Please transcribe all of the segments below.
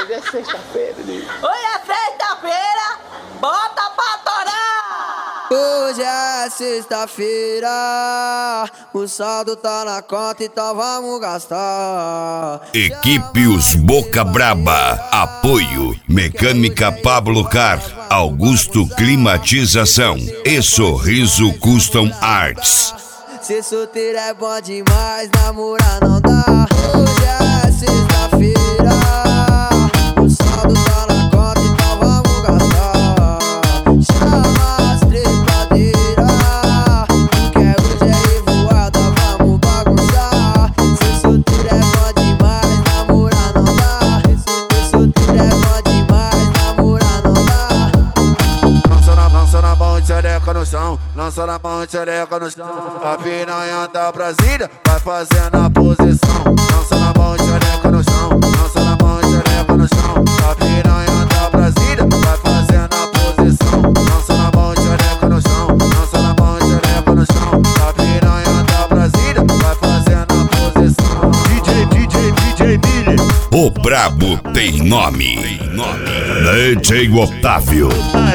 Hoje é sexta-feira, nego. Hoje é sexta-feira, bota pra torar! Hoje é sexta-feira, o saldo tá na conta, então vamos gastar. Equipe Os Boca Braba. Apoio Mecânica Pablo Car, Augusto Climatização e Sorriso Custom Arts. Ser solteiro é bom demais, namorar não dá. Hoje é sexta-feira, o saldo tá na conta, então vamos gastar. Chama as trepadeiras, porque hoje é revoada, vamos bagunçar. Ser solteiro é bom demais, namorar não dá. Ser solteiro é bom demais, namorar não dá. Lança na mão e xereca no chão, lança na mão e xereca no chão. A piranha da Brasília vai fazendo a posição. Lança na mão e xereca no chão, lança na mão e xereca no chão. A piranha da Brasília vai fazendo a posição. Lança na mão e xereca no chão, lança na mão e xereca no chão. A piranha da Brasília vai fazendo a posição. DJ Miller. O Brabo tem nome. DJ Otávio.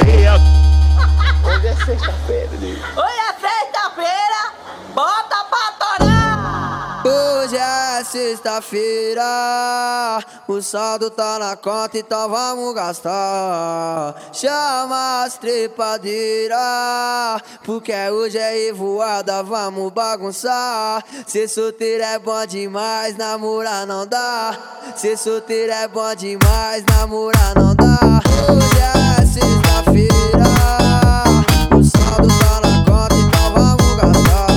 Hoje é sexta-feira, nego. Hoje é sexta-feira, bota pra torar! Hoje é sexta-feira, o saldo tá na conta, então vamos gastar. Chama as trepadeiras, porque hoje é revoada, vamos bagunçar. Ser solteiro é bom demais, namorar não dá. Ser solteiro é bom demais, namorar não dá. Hoje é sexta-feira, o saldo tá na conta, então vamos gastar.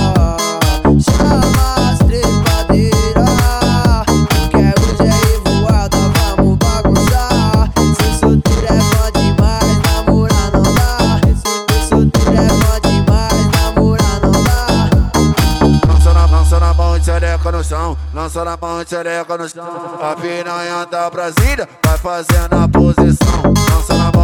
Chama as trepadeiras, porque hoje é revoada, vamos bagunçar. Ser solteiro é bom demais, namorar não dá. Ser solteiro é bom demais, namorar não dá. Lança na mão e xereca no chão, lança na mão e xereca no chão. A piranha da Brasília vai fazendo a posição. Lança na mão